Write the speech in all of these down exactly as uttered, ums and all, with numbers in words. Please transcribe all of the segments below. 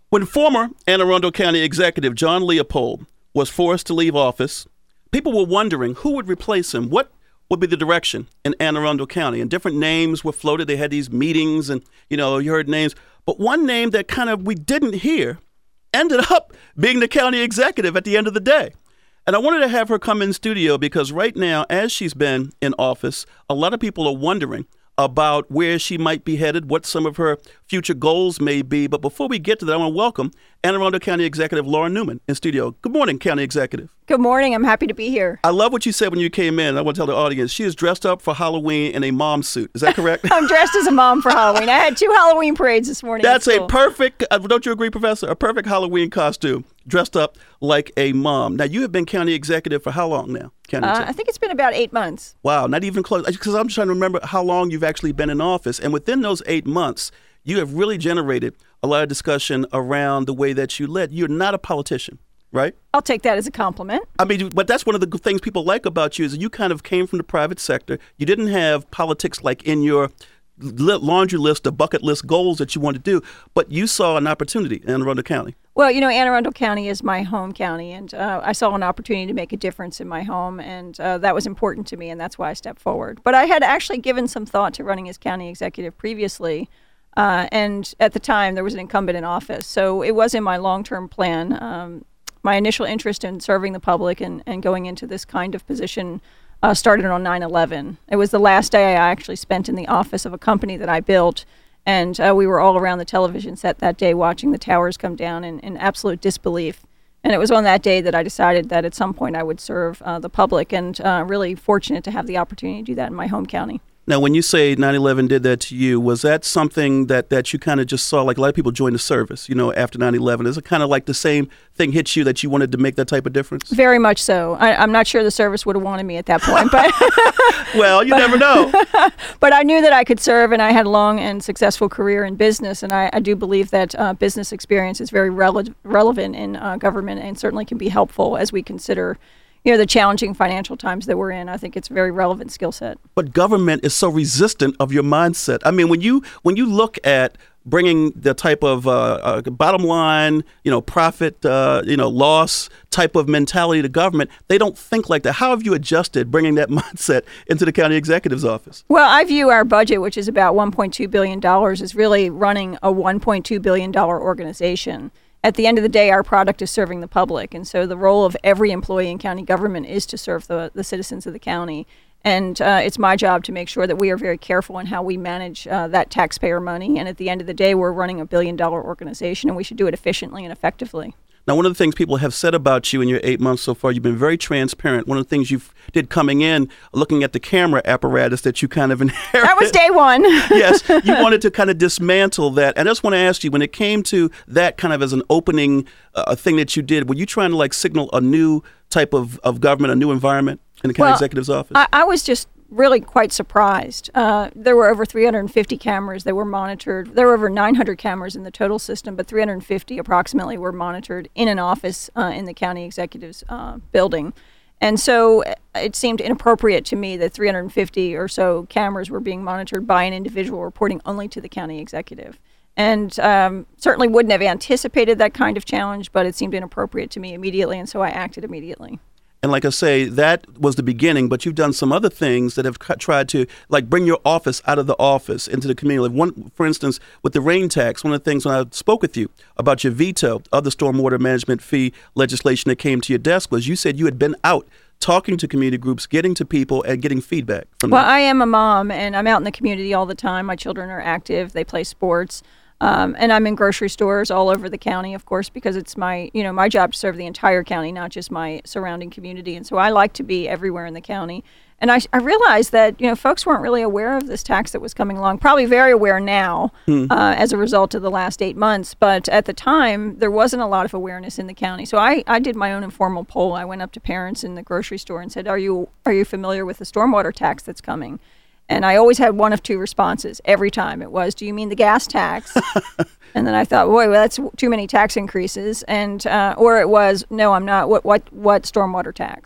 When former Anne Arundel County Executive John Leopold was forced to leave office, people were wondering who would replace him. What would be the direction in Anne Arundel County? And different names were floated. They had these meetings and, you know, you heard names. But one name that kind of we didn't hear ended up being the county executive at the end of the day. And I wanted to have her come in studio because right now, as she's been in office, a lot of people are wondering about where she might be headed, what some of her future goals may be. But before we get to that, I want to welcome Anne Arundel County Executive Laura Newman in studio. Good morning, County Executive. Good morning. I'm happy to be here. I love what you said when you came in. I want to tell the audience, she is dressed up for Halloween in a mom suit. Is that correct? I'm dressed as a mom for Halloween. I had two Halloween parades this morning. That's a perfect, uh, don't you agree, Professor? A perfect Halloween costume, dressed up like a mom. Now, you have been county executive for how long now? County uh, I think it's been about eight months. Wow, not even close. Because I'm trying to remember how long you've actually been in office. And within those eight months, you have really generated a lot of discussion around the way that you led. You're not a politician, right? I'll take that as a compliment. I mean, but that's one of the good things people like about you is that you kind of came from the private sector. You didn't have politics like in your laundry list or bucket list goals that you wanted to do, but you saw an opportunity in Anne Arundel County. Well, you know, Anne Arundel County is my home county, and uh, I saw an opportunity to make a difference in my home, and uh, that was important to me, and that's why I stepped forward. But I had actually given some thought to running as county executive previously, uh, and at the time there was an incumbent in office, so it was in my long-term plan. Um, my initial interest in serving the public and, and going into this kind of position Uh, started on nine eleven. It was the last day I actually spent in the office of a company that I built, and uh, we were all around the television set that day watching the towers come down in, in absolute disbelief. And it was on that day that I decided that at some point I would serve uh, the public, and uh, really fortunate to have the opportunity to do that in my home county. Now, when you say nine eleven did that to you, was that something that, that you kind of just saw, like a lot of people join the service, you know, after nine eleven? Is it kind of like the same thing hit you that you wanted to make that type of difference? Very much so. I, I'm not sure the service would have wanted me at that point. but Well, you but, never know. But I knew that I could serve, and I had a long and successful career in business, and I, I do believe that uh, business experience is very rele- relevant in uh, government and certainly can be helpful as we consider you know, the challenging financial times that we're in. I think it's a very relevant skill set. But government is so resistant of your mindset. I mean, when you when you look at bringing the type of uh, uh, bottom line, you know, profit, uh, you know, loss type of mentality to government, they don't think like that. How have you adjusted bringing that mindset into the county executive's office? Well, I view our budget, which is about one point two billion dollars, as really running a one point two billion dollars organization. At the end of the day, our product is serving the public. And so the role of every employee in county government is to serve the, the citizens of the county. And uh, it's my job to make sure that we are very careful in how we manage uh, that taxpayer money. And at the end of the day, we're running a billion dollar organization, and we should do it efficiently and effectively. Now, one of the things people have said about you in your eight months so far, you've been very transparent. One of the things you did coming in, looking at the camera apparatus that you kind of inherited. That was day one. Yes, you wanted to kind of dismantle that. And I just want to ask you, when it came to that kind of as an opening uh, thing that you did, were you trying to like signal a new type of, of government, a new environment in the county well, executive's office? I, I was just really quite surprised. Uh, there were over three hundred fifty cameras that were monitored. There were over nine hundred cameras in the total system, but three hundred fifty approximately were monitored in an office uh, in the county executive's uh, building. And so it seemed inappropriate to me that three hundred fifty or so cameras were being monitored by an individual reporting only to the county executive. And um, certainly wouldn't have anticipated that kind of challenge, but it seemed inappropriate to me immediately, and so I acted immediately. And like I say, that was the beginning, but you've done some other things that have tried to like bring your office out of the office into the community. Like one, for instance, with the rain tax, one of the things when I spoke with you about your veto of the stormwater management fee legislation that came to your desk was you said you had been out talking to community groups, getting to people, and getting feedback from well, them. Well, I am a mom, and I'm out in the community all the time. My children are active. They play sports. Um, and I'm in grocery stores all over the county, of course, because it's my, you know, my job to serve the entire county, not just my surrounding community. And so I like to be everywhere in the county. And I, I realized that, you know, folks weren't really aware of this tax that was coming along, probably very aware now hmm. uh, as a result of the last eight months. But at the time, there wasn't a lot of awareness in the county. So I, I did my own informal poll. I went up to parents in the grocery store and said, are you are you familiar with the stormwater tax that's coming? And I always had one of two responses every time. It was, do you mean the gas tax? And then I thought, boy, well, that's too many tax increases. And uh, or it was, no, I'm not. What what what stormwater tax?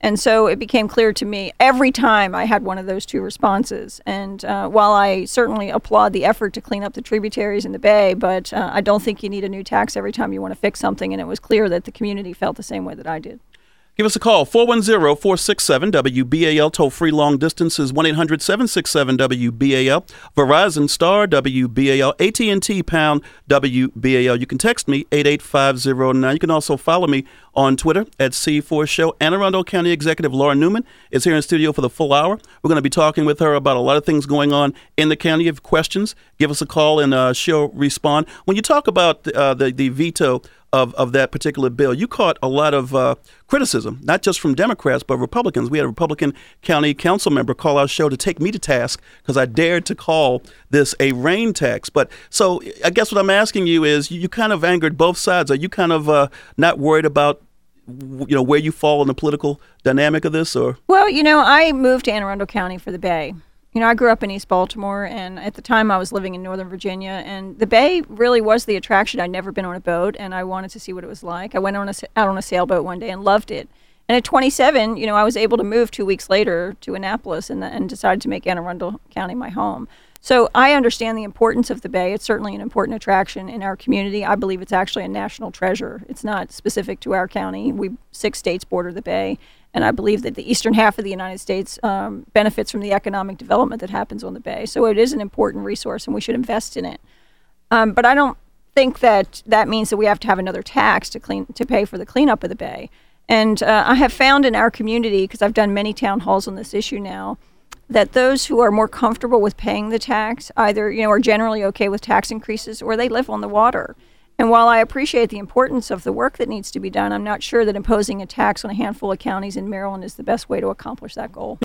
And so it became clear to me every time I had one of those two responses. And uh, while I certainly applaud the effort to clean up the tributaries in the Bay, but uh, I don't think you need a new tax every time you want to fix something. And it was clear that the community felt the same way that I did. Give us a call, four one zero, four six seven, W B A L. Toll-free long distance is one eight hundred, seven six seven, W B A L. Verizon star W B A L. A T and T pound W B A L. You can text me, eight eight five zero nine. You can also follow me on Twitter at C four Show. Anne Arundel County Executive Laura Newman is here in studio for the full hour. We're going to be talking with her about a lot of things going on in the county. If you have questions, give us a call and uh, she'll respond. When you talk about uh, the, the veto Of, of that particular bill, you caught a lot of uh, criticism, not just from Democrats, but Republicans. We had a Republican county council member call our show to take me to task because I dared to call this a rain tax. But so I guess what I'm asking you is, you, you kind of angered both sides. Are you kind of uh, not worried about, you know, where you fall in the political dynamic of this? Or Well, you know, I moved to Anne Arundel County for the Bay. You know, I grew up in East Baltimore, and at the time I was living in Northern Virginia, and the Bay really was the attraction. I'd never been on a boat, and I wanted to see what it was like. I went on a, out on a sailboat one day and loved it. And at twenty-seven, you know, I was able to move two weeks later to Annapolis and, and decided to make Anne Arundel County my home. So I understand the importance of the Bay. It's certainly an important attraction in our community. I believe it's actually a national treasure. It's not specific to our county. We six states border the Bay. And I believe that the eastern half of the United States um, benefits from the economic development that happens on the Bay. So it is an important resource, and we should invest in it. Um, but I don't think that that means that we have to have another tax to clean to pay for the cleanup of the Bay. And uh, I have found in our community, because I've done many town halls on this issue now, that those who are more comfortable with paying the tax either, you know, are generally okay with tax increases, or they live on the water. And while I appreciate the importance of the work that needs to be done, I'm not sure that imposing a tax on a handful of counties in Maryland is the best way to accomplish that goal.